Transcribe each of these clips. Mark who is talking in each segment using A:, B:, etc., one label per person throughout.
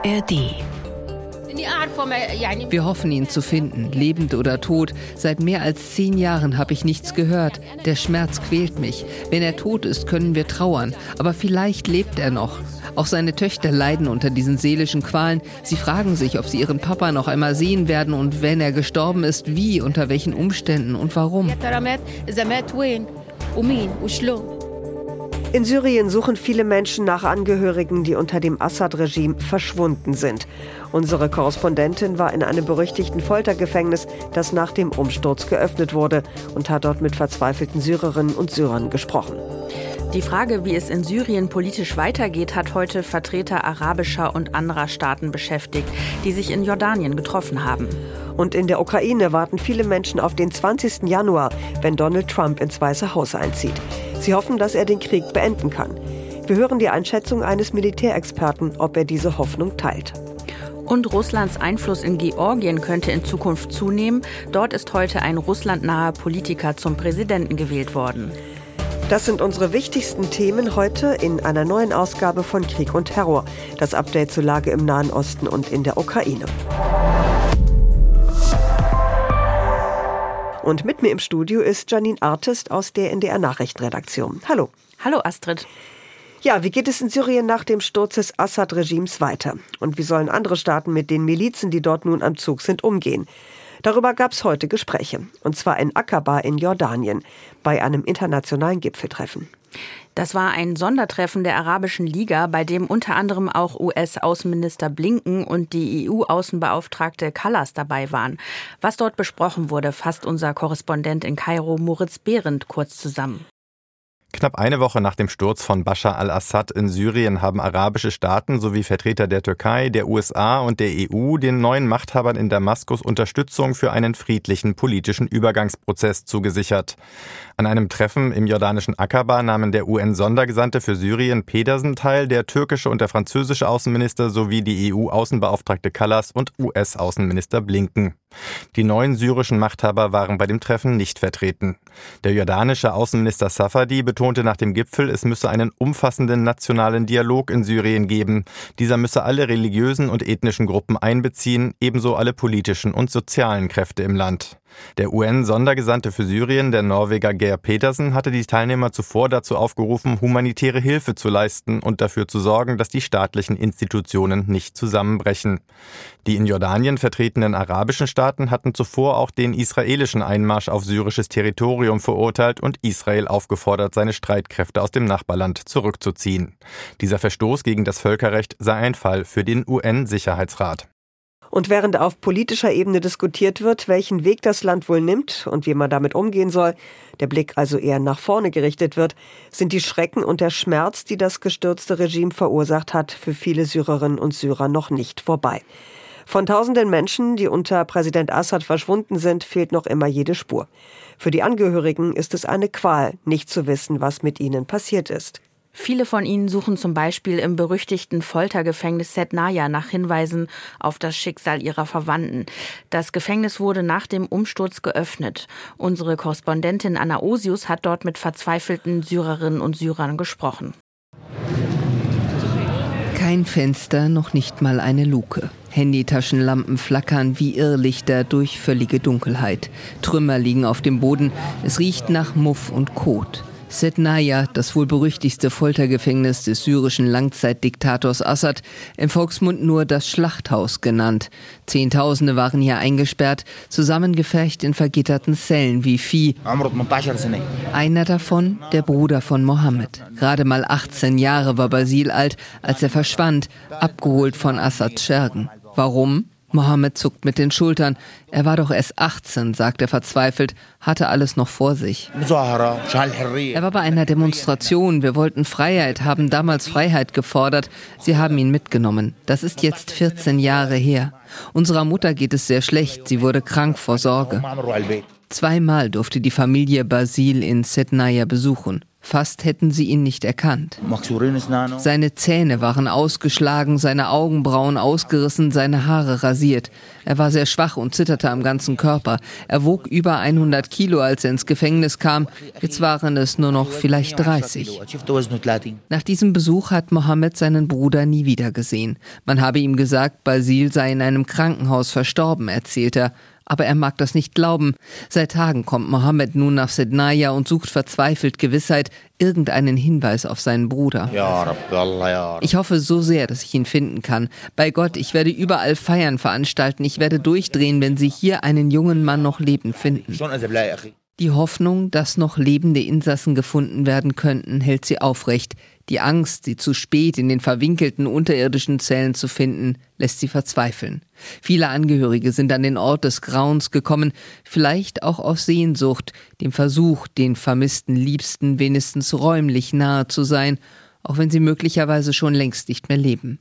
A: ARD. Wir hoffen, ihn zu finden, lebend oder tot. Seit mehr als 10 Jahren habe ich nichts gehört. Der Schmerz quält mich. Wenn er tot ist, können wir trauern. Aber vielleicht lebt er noch. Auch seine Töchter leiden unter diesen seelischen Qualen. Sie fragen sich, ob sie ihren Papa noch einmal sehen werden und wenn er gestorben ist, wie, unter welchen Umständen und warum.
B: In Syrien suchen viele Menschen nach Angehörigen, die unter dem Assad-Regime verschwunden sind. Unsere Korrespondentin war in einem berüchtigten Foltergefängnis, das nach dem Umsturz geöffnet wurde, und hat dort mit verzweifelten Syrerinnen und Syrern gesprochen.
C: Die Frage, wie es in Syrien politisch weitergeht, hat heute Vertreter arabischer und anderer Staaten beschäftigt, die sich in Jordanien getroffen haben.
B: Und in der Ukraine warten viele Menschen auf den 20. Januar, wenn Donald Trump ins Weiße Haus einzieht. Sie hoffen, dass er den Krieg beenden kann. Wir hören die Einschätzung eines Militärexperten, ob er diese Hoffnung teilt.
C: Und Russlands Einfluss in Georgien könnte in Zukunft zunehmen. Dort ist heute ein russlandnaher Politiker zum Präsidenten gewählt worden.
B: Das sind unsere wichtigsten Themen heute in einer neuen Ausgabe von Krieg und Terror. Das Update zur Lage im Nahen Osten und in der Ukraine. Und mit mir im Studio ist Janine Artist aus der NDR Nachrichtenredaktion. Hallo.
C: Hallo Astrid.
B: Ja, wie geht es in Syrien nach dem Sturz des Assad-Regimes weiter? Und wie sollen andere Staaten mit den Milizen, die dort nun am Zug sind, umgehen? Darüber gab es heute Gespräche. Und zwar in Aqaba in Jordanien, bei einem internationalen Gipfeltreffen.
C: Das war ein Sondertreffen der Arabischen Liga, bei dem unter anderem auch US-Außenminister Blinken und die EU-Außenbeauftragte Kallas dabei waren. Was dort besprochen wurde, fasst unser Korrespondent in Kairo, Moritz Behrendt, kurz zusammen.
D: Knapp eine Woche nach dem Sturz von Bashar al-Assad in Syrien haben arabische Staaten sowie Vertreter der Türkei, der USA und der EU den neuen Machthabern in Damaskus Unterstützung für einen friedlichen politischen Übergangsprozess zugesichert. An einem Treffen im jordanischen Aqaba nahmen der UN-Sondergesandte für Syrien Pedersen teil, der türkische und der französische Außenminister sowie die EU-Außenbeauftragte Kallas und US-Außenminister Blinken. Die neuen syrischen Machthaber waren bei dem Treffen nicht vertreten. Der jordanische Außenminister Safadi betonte nach dem Gipfel, es müsse einen umfassenden nationalen Dialog in Syrien geben. Dieser müsse alle religiösen und ethnischen Gruppen einbeziehen, ebenso alle politischen und sozialen Kräfte im Land. Der UN-Sondergesandte für Syrien, der Norweger Geir Petersen, hatte die Teilnehmer zuvor dazu aufgerufen, humanitäre Hilfe zu leisten und dafür zu sorgen, dass die staatlichen Institutionen nicht zusammenbrechen. Die in Jordanien vertretenen arabischen Staaten hatten zuvor auch den israelischen Einmarsch auf syrisches Territorium verurteilt und Israel aufgefordert, seine Streitkräfte aus dem Nachbarland zurückzuziehen. Dieser Verstoß gegen das Völkerrecht sei ein Fall für den UN-Sicherheitsrat.
B: Und während auf politischer Ebene diskutiert wird, welchen Weg das Land wohl nimmt und wie man damit umgehen soll, der Blick also eher nach vorne gerichtet wird, sind die Schrecken und der Schmerz, die das gestürzte Regime verursacht hat, für viele Syrerinnen und Syrer noch nicht vorbei. Von tausenden Menschen, die unter Präsident Assad verschwunden sind, fehlt noch immer jede Spur. Für die Angehörigen ist es eine Qual, nicht zu wissen, was mit ihnen passiert ist.
C: Viele von ihnen suchen zum Beispiel im berüchtigten Foltergefängnis Sednaya nach Hinweisen auf das Schicksal ihrer Verwandten. Das Gefängnis wurde nach dem Umsturz geöffnet. Unsere Korrespondentin Anna Osius hat dort mit verzweifelten Syrerinnen und Syrern gesprochen.
A: Kein Fenster, noch nicht mal eine Luke. Handytaschenlampen flackern wie Irrlichter durch völlige Dunkelheit. Trümmer liegen auf dem Boden. Es riecht nach Muff und Kot. Sednaya, das wohl berüchtigste Foltergefängnis des syrischen Langzeitdiktators Assad, im Volksmund nur das Schlachthaus genannt. Zehntausende waren hier eingesperrt, zusammengefercht in vergitterten Zellen wie Vieh. Einer davon, der Bruder von Mohammed. Gerade mal 18 Jahre war Basil alt, als er verschwand, abgeholt von Assads Schergen. Warum? Mohammed zuckt mit den Schultern. Er war doch erst 18, sagt er verzweifelt, hatte alles noch vor sich. Er war bei einer Demonstration. Wir wollten Freiheit, haben damals Freiheit gefordert. Sie haben ihn mitgenommen. Das ist jetzt 14 Jahre her. Unserer Mutter geht es sehr schlecht. Sie wurde krank vor Sorge. 2-mal durfte die Familie Basil in Sednaya besuchen. Fast hätten sie ihn nicht erkannt. Seine Zähne waren ausgeschlagen, seine Augenbrauen ausgerissen, seine Haare rasiert. Er war sehr schwach und zitterte am ganzen Körper. Er wog über 100 Kilo, als er ins Gefängnis kam. Jetzt waren es nur noch vielleicht 30. Nach diesem Besuch hat Mohammed seinen Bruder nie wieder gesehen. Man habe ihm gesagt, Basil sei in einem Krankenhaus verstorben, erzählt er. Aber er mag das nicht glauben. Seit Tagen kommt Mohammed nun nach Sednaya und sucht verzweifelt Gewissheit, irgendeinen Hinweis auf seinen Bruder. Ich hoffe so sehr, dass ich ihn finden kann. Bei Gott, ich werde überall Feiern veranstalten. Ich werde durchdrehen, wenn Sie hier einen jungen Mann noch lebend finden. Die Hoffnung, dass noch lebende Insassen gefunden werden könnten, hält sie aufrecht. Die Angst, sie zu spät in den verwinkelten unterirdischen Zellen zu finden, lässt sie verzweifeln. Viele Angehörige sind an den Ort des Grauens gekommen, vielleicht auch aus Sehnsucht, dem Versuch, den vermissten Liebsten wenigstens räumlich nahe zu sein, auch wenn sie möglicherweise schon längst nicht mehr leben.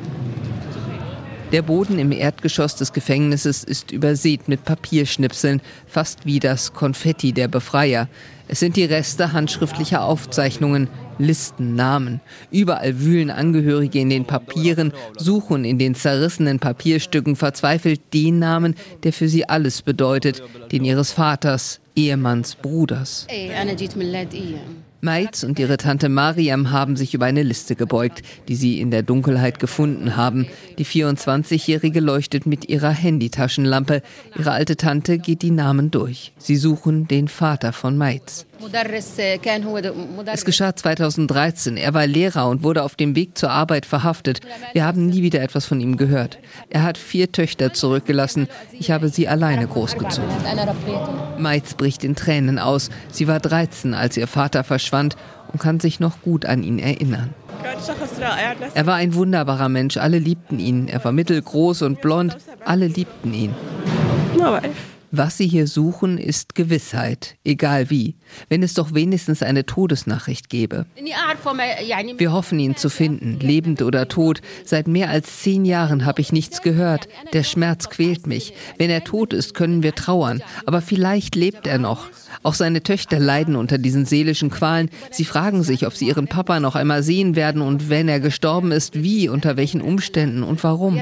A: Der Boden im Erdgeschoss des Gefängnisses ist übersät mit Papierschnipseln, fast wie das Konfetti der Befreier. Es sind die Reste handschriftlicher Aufzeichnungen, Listen, Namen. Überall wühlen Angehörige in den Papieren, suchen in den zerrissenen Papierstücken verzweifelt den Namen, der für sie alles bedeutet, den ihres Vaters, Ehemanns, Bruders. Meitz und ihre Tante Mariam haben sich über eine Liste gebeugt, die sie in der Dunkelheit gefunden haben. Die 24-Jährige leuchtet mit ihrer Handytaschenlampe. Ihre alte Tante geht die Namen durch. Sie suchen den Vater von Meitz. Es geschah 2013. Er war Lehrer und wurde auf dem Weg zur Arbeit verhaftet. Wir haben nie wieder etwas von ihm gehört. Er hat 4 Töchter zurückgelassen. Ich habe sie alleine großgezogen. Meitz bricht in Tränen aus. Sie war 13, als ihr Vater verschwand und kann sich noch gut an ihn erinnern. Er war ein wunderbarer Mensch. Alle liebten ihn. Er war mittelgroß und blond. Alle liebten ihn. Was sie hier suchen, ist Gewissheit, egal wie. Wenn es doch wenigstens eine Todesnachricht gäbe. Wir hoffen, ihn zu finden, lebend oder tot. Seit mehr als 10 Jahren habe ich nichts gehört. Der Schmerz quält mich. Wenn er tot ist, können wir trauern. Aber vielleicht lebt er noch. Auch seine Töchter leiden unter diesen seelischen Qualen. Sie fragen sich, ob sie ihren Papa noch einmal sehen werden und wenn er gestorben ist, wie, unter welchen Umständen und warum.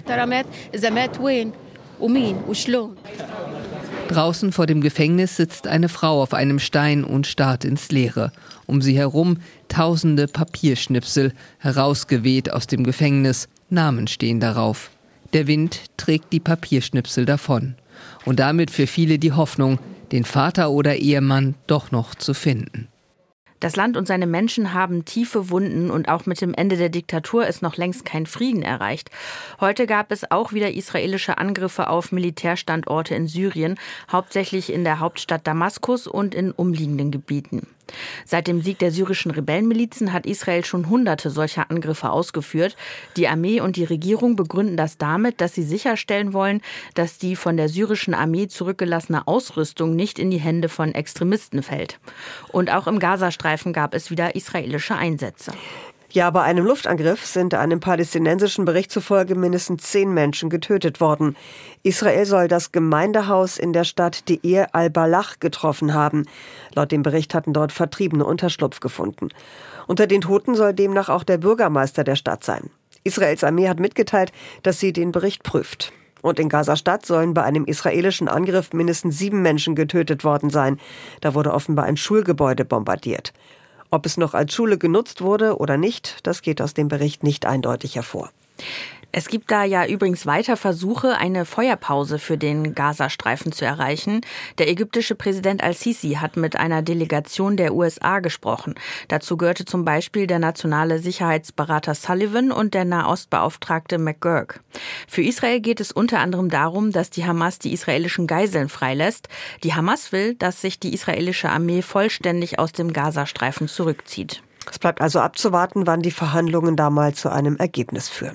A: Draußen vor dem Gefängnis sitzt eine Frau auf einem Stein und starrt ins Leere. Um sie herum tausende Papierschnipsel, herausgeweht aus dem Gefängnis. Namen stehen darauf. Der Wind trägt die Papierschnipsel davon. Und damit für viele die Hoffnung, den Vater oder Ehemann doch noch zu finden.
C: Das Land und seine Menschen haben tiefe Wunden und auch mit dem Ende der Diktatur ist noch längst kein Frieden erreicht. Heute gab es auch wieder israelische Angriffe auf Militärstandorte in Syrien, hauptsächlich in der Hauptstadt Damaskus und in umliegenden Gebieten. Seit dem Sieg der syrischen Rebellenmilizen hat Israel schon Hunderte solcher Angriffe ausgeführt. Die Armee und die Regierung begründen das damit, dass sie sicherstellen wollen, dass die von der syrischen Armee zurückgelassene Ausrüstung nicht in die Hände von Extremisten fällt. Und auch im Gazastreifen gab es wieder israelische Einsätze.
B: Ja, bei einem Luftangriff sind einem palästinensischen Bericht zufolge mindestens 10 Menschen getötet worden. Israel soll das Gemeindehaus in der Stadt Deir al-Balach getroffen haben. Laut dem Bericht hatten dort Vertriebene Unterschlupf gefunden. Unter den Toten soll demnach auch der Bürgermeister der Stadt sein. Israels Armee hat mitgeteilt, dass sie den Bericht prüft. Und in Gaza-Stadt sollen bei einem israelischen Angriff mindestens 7 Menschen getötet worden sein. Da wurde offenbar ein Schulgebäude bombardiert. Ob es noch als Schule genutzt wurde oder nicht, das geht aus dem Bericht nicht eindeutig hervor.
C: Es gibt da ja übrigens weiter Versuche, eine Feuerpause für den Gazastreifen zu erreichen. Der ägyptische Präsident al-Sisi hat mit einer Delegation der USA gesprochen. Dazu gehörte zum Beispiel der nationale Sicherheitsberater Sullivan und der Nahostbeauftragte McGurk. Für Israel geht es unter anderem darum, dass die Hamas die israelischen Geiseln freilässt. Die Hamas will, dass sich die israelische Armee vollständig aus dem Gazastreifen zurückzieht.
B: Es bleibt also abzuwarten, wann die Verhandlungen da mal zu einem Ergebnis führen.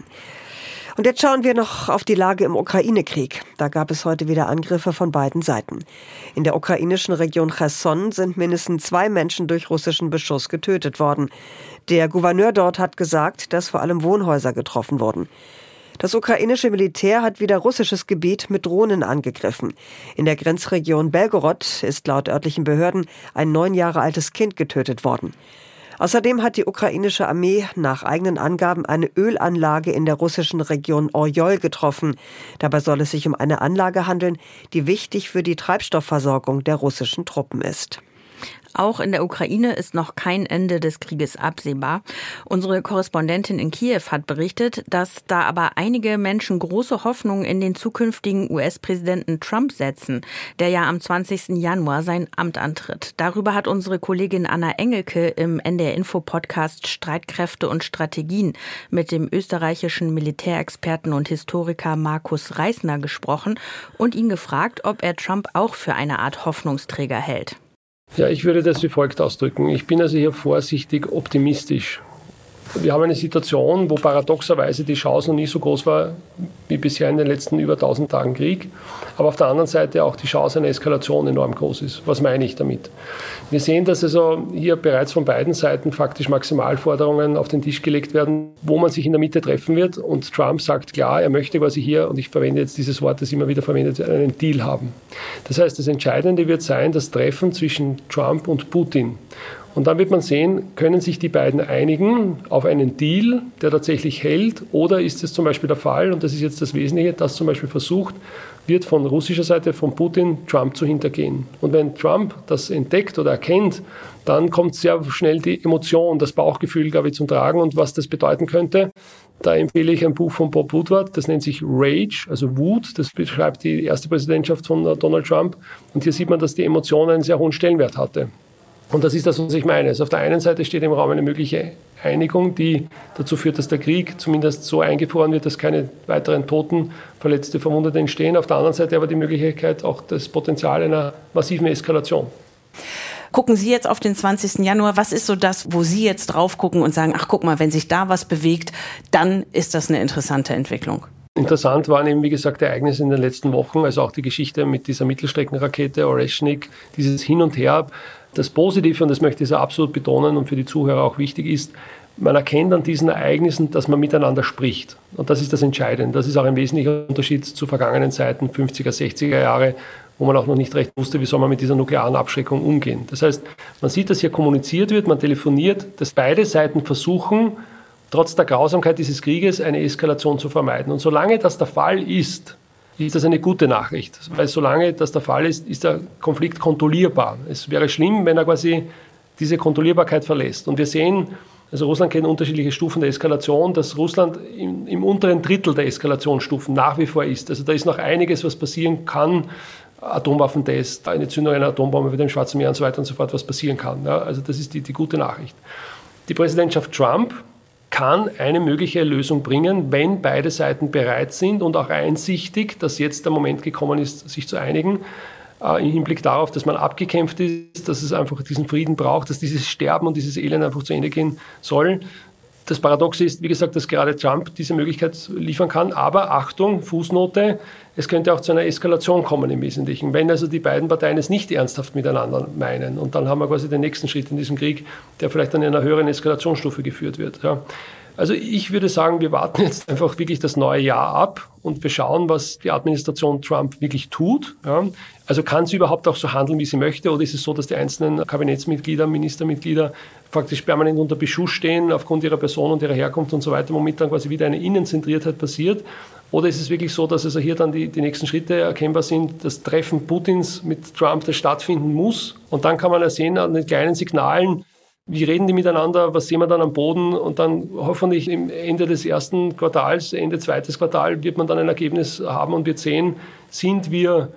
B: Und jetzt schauen wir noch auf die Lage im Ukraine-Krieg. Da gab es heute wieder Angriffe von beiden Seiten. In der ukrainischen Region Cherson sind mindestens 2 Menschen durch russischen Beschuss getötet worden. Der Gouverneur dort hat gesagt, dass vor allem Wohnhäuser getroffen wurden. Das ukrainische Militär hat wieder russisches Gebiet mit Drohnen angegriffen. In der Grenzregion Belgorod ist laut örtlichen Behörden ein 9 Jahre altes Kind getötet worden. Außerdem hat die ukrainische Armee nach eigenen Angaben eine Ölanlage in der russischen Region Orjol getroffen. Dabei soll es sich um eine Anlage handeln, die wichtig für die Treibstoffversorgung der russischen Truppen ist.
C: Auch in der Ukraine ist noch kein Ende des Krieges absehbar. Unsere Korrespondentin in Kiew hat berichtet, dass da aber einige Menschen große Hoffnungen in den zukünftigen US-Präsidenten Trump setzen, der ja am 20. Januar sein Amt antritt. Darüber hat unsere Kollegin Anna Engelke im NDR-Info-Podcast Streitkräfte und Strategien mit dem österreichischen Militärexperten und Historiker Markus Reisner gesprochen und ihn gefragt, ob er Trump auch für eine Art Hoffnungsträger hält.
E: Ja, ich würde das wie folgt ausdrücken. Ich bin also hier vorsichtig optimistisch. Wir haben eine Situation, wo paradoxerweise die Chance noch nie so groß war wie bisher in den letzten über 1000 Tagen Krieg, aber auf der anderen Seite auch die Chance einer Eskalation enorm groß ist. Was meine ich damit? Wir sehen, dass also hier bereits von beiden Seiten faktisch Maximalforderungen auf den Tisch gelegt werden, wo man sich in der Mitte treffen wird, und Trump sagt klar, er möchte quasi hier, und ich verwende jetzt dieses Wort, das immer wieder verwendet wird, einen Deal haben. Das heißt, das Entscheidende wird sein, das Treffen zwischen Trump und Putin. Und dann wird man sehen, können sich die beiden einigen auf einen Deal, der tatsächlich hält, oder ist es zum Beispiel der Fall, und das ist jetzt das Wesentliche, dass zum Beispiel versucht wird von russischer Seite, von Putin, Trump zu hintergehen. Und wenn Trump das entdeckt oder erkennt, dann kommt sehr schnell die Emotion, das Bauchgefühl, glaube ich, zum Tragen. Und was das bedeuten könnte, da empfehle ich ein Buch von Bob Woodward, das nennt sich Rage, also Wut, das beschreibt die erste Präsidentschaft von Donald Trump. Und hier sieht man, dass die Emotion einen sehr hohen Stellenwert hatte. Und das ist das, was ich meine. Also auf der einen Seite steht im Raum eine mögliche Einigung, die dazu führt, dass der Krieg zumindest so eingefroren wird, dass keine weiteren Toten, Verletzte, Verwundete entstehen. Auf der anderen Seite aber die Möglichkeit, auch das Potenzial einer massiven Eskalation.
F: Gucken Sie jetzt auf den 20. Januar. Was ist so das, wo Sie jetzt drauf gucken und sagen, ach guck mal, wenn sich da was bewegt, dann ist das eine interessante Entwicklung?
E: Interessant waren eben, wie gesagt, Ereignisse in den letzten Wochen, also auch die Geschichte mit dieser Mittelstreckenrakete Oreshnik, dieses Hin und Her. Das Positive, und das möchte ich so absolut betonen und für die Zuhörer auch wichtig ist, man erkennt an diesen Ereignissen, dass man miteinander spricht. Und das ist das Entscheidende. Das ist auch ein wesentlicher Unterschied zu vergangenen Zeiten, 50er, 60er Jahre, wo man auch noch nicht recht wusste, wie soll man mit dieser nuklearen Abschreckung umgehen. Das heißt, man sieht, dass hier kommuniziert wird, man telefoniert, dass beide Seiten versuchen, trotz der Grausamkeit dieses Krieges eine Eskalation zu vermeiden. Und solange das der Fall ist das eine gute Nachricht. Weil solange das der Fall ist, ist der Konflikt kontrollierbar. Es wäre schlimm, wenn er quasi diese Kontrollierbarkeit verlässt. Und wir sehen, also Russland kennt unterschiedliche Stufen der Eskalation, dass Russland im unteren Drittel der Eskalationsstufen nach wie vor ist. Also da ist noch einiges, was passieren kann. Atomwaffentest, eine Zündung einer Atombombe über dem Schwarzen Meer und so weiter und so fort, was passieren kann. Ja, also das ist die gute Nachricht. Die Präsidentschaft Trump kann eine mögliche Lösung bringen, wenn beide Seiten bereit sind und auch einsichtig, dass jetzt der Moment gekommen ist, sich zu einigen, im Hinblick darauf, dass man abgekämpft ist, dass es einfach diesen Frieden braucht, dass dieses Sterben und dieses Elend einfach zu Ende gehen soll. Das Paradoxe ist, wie gesagt, dass gerade Trump diese Möglichkeit liefern kann. Aber Achtung, Fußnote, es könnte auch zu einer Eskalation kommen im Wesentlichen, wenn also die beiden Parteien es nicht ernsthaft miteinander meinen. Und dann haben wir quasi den nächsten Schritt in diesem Krieg, der vielleicht an einer höheren Eskalationsstufe geführt wird. Ja. Also ich würde sagen, wir warten jetzt einfach wirklich das neue Jahr ab und wir schauen, was die Administration Trump wirklich tut. Ja. Also kann sie überhaupt auch so handeln, wie sie möchte, oder ist es so, dass die einzelnen Kabinettsmitglieder, Ministermitglieder faktisch permanent unter Beschuss stehen aufgrund ihrer Person und ihrer Herkunft und so weiter, womit dann quasi wieder eine Innenzentriertheit passiert? Oder ist es wirklich so, dass also hier dann die nächsten Schritte erkennbar sind, das Treffen Putins mit Trump, das stattfinden muss? Und dann kann man ja sehen an den kleinen Signalen, wie reden die miteinander, was sehen wir dann am Boden, und dann hoffentlich im Ende des ersten Quartals, Ende zweites Quartal wird man dann ein Ergebnis haben und wird sehen, sind wir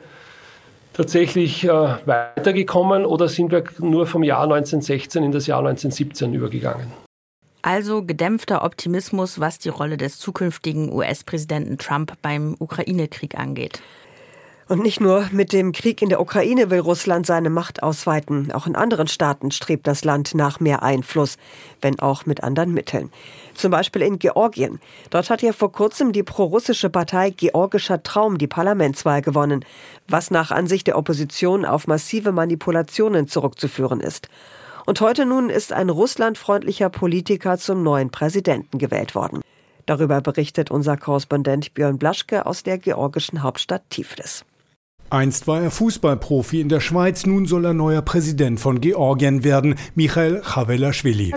E: tatsächlich weitergekommen oder sind wir nur vom Jahr 1916 in das Jahr 1917 übergegangen.
C: Also gedämpfter Optimismus, was die Rolle des zukünftigen US-Präsidenten Trump beim Ukraine-Krieg angeht.
B: Und nicht nur mit dem Krieg in der Ukraine will Russland seine Macht ausweiten. Auch in anderen Staaten strebt das Land nach mehr Einfluss, wenn auch mit anderen Mitteln. Zum Beispiel in Georgien. Dort hat ja vor kurzem die prorussische Partei Georgischer Traum die Parlamentswahl gewonnen, was nach Ansicht der Opposition auf massive Manipulationen zurückzuführen ist. Und heute nun ist ein russlandfreundlicher Politiker zum neuen Präsidenten gewählt worden. Darüber berichtet unser Korrespondent Björn Blaschke aus der georgischen Hauptstadt Tiflis.
G: Einst war er Fußballprofi in der Schweiz, nun soll er neuer Präsident von Georgien werden, Michail Chavelaschwili.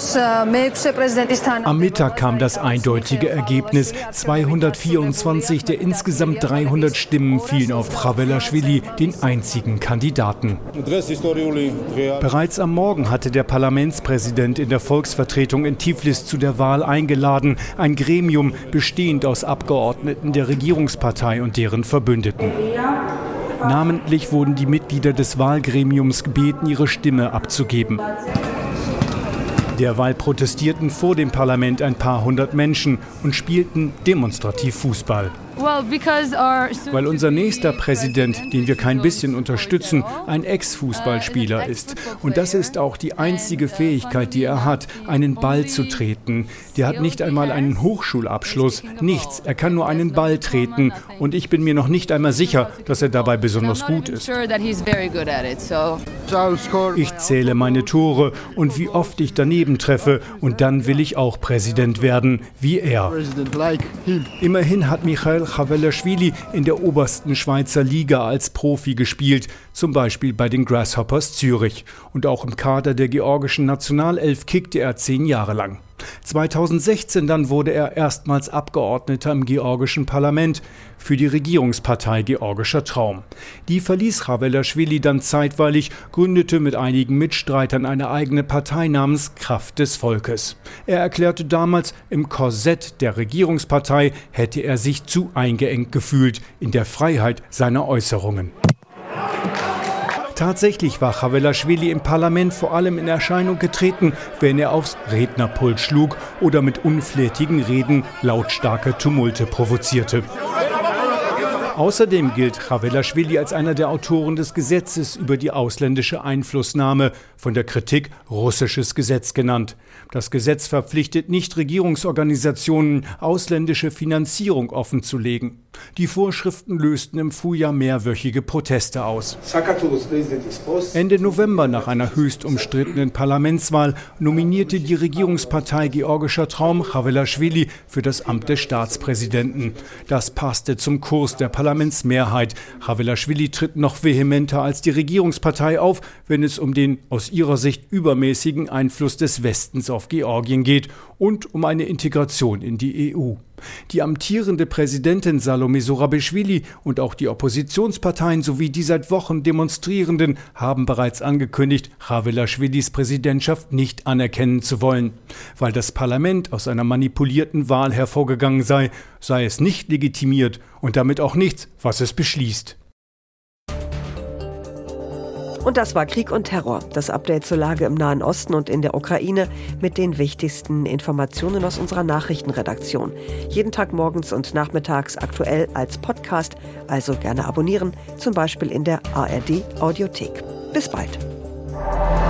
G: Am Mittag kam das eindeutige Ergebnis. 224 der insgesamt 300 Stimmen fielen auf Chavelaschwili, den einzigen Kandidaten. Bereits am Morgen hatte der Parlamentspräsident in der Volksvertretung in Tiflis zu der Wahl eingeladen, ein Gremium bestehend aus Abgeordneten der Regierungspartei und deren Verbündeten. Namentlich wurden die Mitglieder des Wahlgremiums gebeten, ihre Stimme abzugeben. Derweil protestierten vor dem Parlament ein paar hundert Menschen und spielten demonstrativ Fußball. Weil unser nächster Präsident, den wir kein bisschen unterstützen, ein Ex-Fußballspieler ist. Und das ist auch die einzige Fähigkeit, die er hat, einen Ball zu treten. Der hat nicht einmal einen Hochschulabschluss, nichts. Er kann nur einen Ball treten. Und ich bin mir noch nicht einmal sicher, dass er dabei besonders gut ist. Ich zähle meine Tore und wie oft ich daneben treffe. Und dann will ich auch Präsident werden, wie er. Immerhin hat Michail Chavelaschwili in der obersten Schweizer Liga als Profi gespielt, zum Beispiel bei den Grasshoppers Zürich. Und auch im Kader der georgischen Nationalelf kickte er 10 Jahre lang. 2016 dann wurde er erstmals Abgeordneter im georgischen Parlament für die Regierungspartei Georgischer Traum. Die verließ Chavelaschwili dann zeitweilig, gründete mit einigen Mitstreitern eine eigene Partei namens Kraft des Volkes. Er erklärte damals, im Korsett der Regierungspartei hätte er sich zu eingeengt gefühlt in der Freiheit seiner Äußerungen. Tatsächlich war Chavelaschwili im Parlament vor allem in Erscheinung getreten, wenn er aufs Rednerpult schlug oder mit unflätigen Reden lautstarke Tumulte provozierte. Außerdem gilt Chavelaschwili als einer der Autoren des Gesetzes über die ausländische Einflussnahme, von der Kritik russisches Gesetz genannt. Das Gesetz verpflichtet Nichtregierungsorganisationen, ausländische Finanzierung offenzulegen. Die Vorschriften lösten im Frühjahr mehrwöchige Proteste aus. Ende November, nach einer höchst umstrittenen Parlamentswahl, nominierte die Regierungspartei Georgischer Traum Chavelaschwili für das Amt des Staatspräsidenten. Das passte zum Kurs der Parlamentsmehrheit. Chavelaschwili tritt noch vehementer als die Regierungspartei auf, wenn es um den aus ihrer Sicht übermäßigen Einfluss des Westens auf Georgien geht und um eine Integration in die EU. Die amtierende Präsidentin Salome Zurabišvili und auch die Oppositionsparteien sowie die seit Wochen Demonstrierenden haben bereits angekündigt, Chavelaschwilis Präsidentschaft nicht anerkennen zu wollen. Weil das Parlament aus einer manipulierten Wahl hervorgegangen sei, sei es nicht legitimiert und damit auch nichts, was es beschließt.
B: Und das war Krieg und Terror, das Update zur Lage im Nahen Osten und in der Ukraine mit den wichtigsten Informationen aus unserer Nachrichtenredaktion. Jeden Tag morgens und nachmittags aktuell als Podcast, also gerne abonnieren, zum Beispiel in der ARD Audiothek. Bis bald.